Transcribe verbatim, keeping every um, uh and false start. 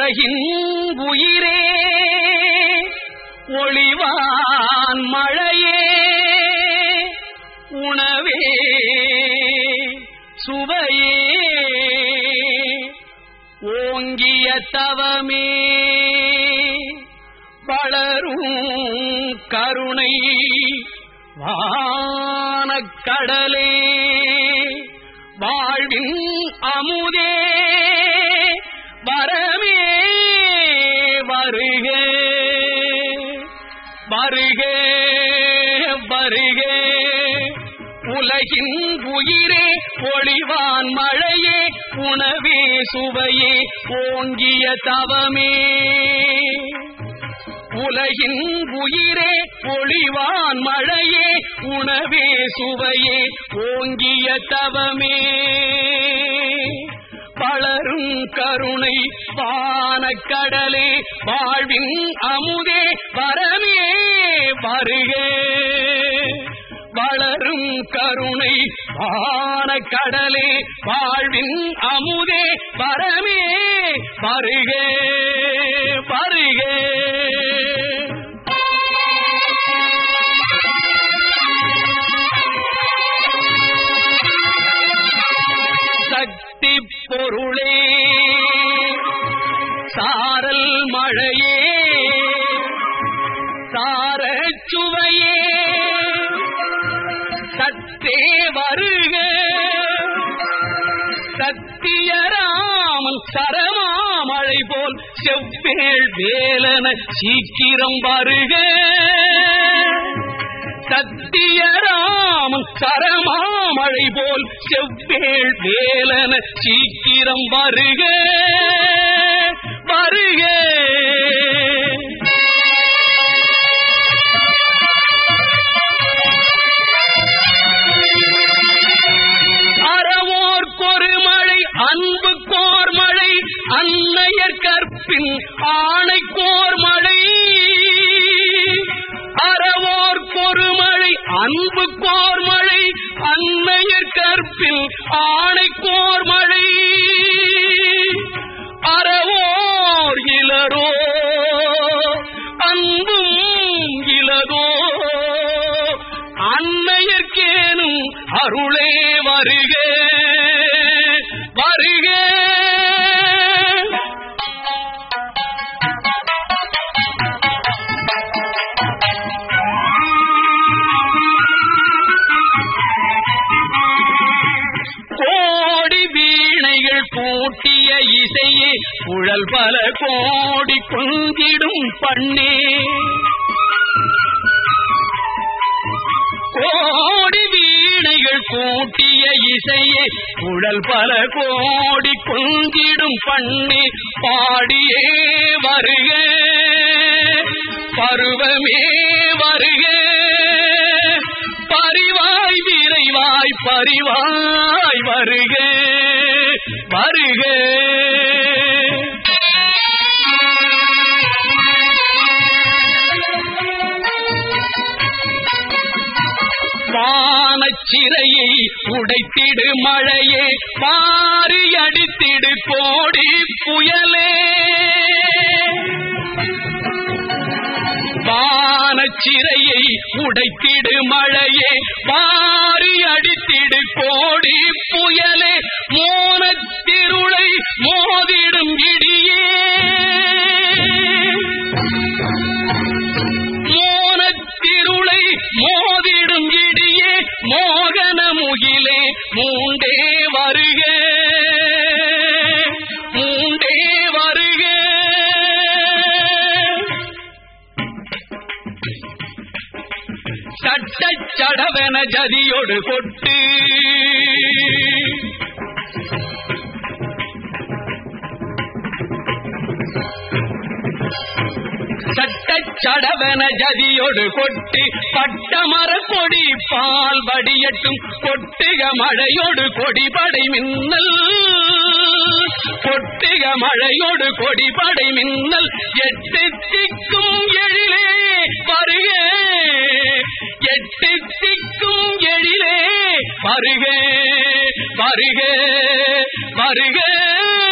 உலகின் உயிரே ஒளிவான் மழையே உணவே சுவையே ஓங்கிய தவமே வளரும் கருணை வானக்கடலே வாழ்வின் அமுதே வரமே வருக வருக வருக உலகின் உயிரே ஒளிவான் மழையே உணவே சுவையே ஓங்கிய தவமே உலகின் உயிரே ஒளிவான் மழையே உணவே சுவையே ஓங்கிய தவமே வளரும் கருணை வானக்கடலே வாழ்வின் அமுதே வரமே வருக வளரும் கருணை வானக்கடலே வாழ்வின் அமுதே வரமே வருக வருக சக்தி பொருளே சாரல் மழையே சாரச்சுவையே சத்தே வருக சத்தியராமன் சரமாமழை போல் செவ்வேள் வேலன சீக்கிரம் வருக சத்தியராமன் சரமாமழை போல் செவ்வேள் வேலன சீக்கிரம் வருக வருக அறவோர்க்கொரு மழை அன்பு கோர் மழை அன்னையர் கற்பின் ஆணைக்கோர் மழை அறவோர்க்கொரு மழை அன்பு கோர் மழை அன்னையர் கற்பின் ஆணைக்கோர் மழை அறவோர் இளரோ அன்பும் இளதோ அன்னையர்க்கேனும் அருளே வருக வருக கோடி வீணைகள் பூட்டிய இசையே குழல் பல கோடி கொங்கிடும் பண்ணே கோடி வீணைகள் கூட்டிய இசையே குழல் பல கோடி கொங்கிடும் பண்ணே பாடியே வருக பருவமே வருக பரிவாய் விரைவாய் பரிவாய் வருக வருக வானச்சிறையை உடைத்திடு மழையே பாரி அடித்திடு கோடி புயலே வானச்சிறையை உடைத்திடு மழையே பாரி அடித்திடு கோடி புயலே மோனத்திருளை மோதிடும் இடியே மோனத்திருளை மோதிடும் இடியே மோகன முகிலே மூண்டே வருக மூண்டே வருக சட்டச் சடவென ஜதியொடு கொட்டு சட்டச் சடவென ஜதியொடு கொட்டு பட்டமர கொடி பால் வடியட்டும் கொட்டுக மழையோடு கொடிபடை மின்னல் கொட்டுக மழையோடு கொடிபடை மின்னல் எட்டு திக்கும் எழிலே வருக எட்டு திக்கும் எழிலே வருக வருக வருக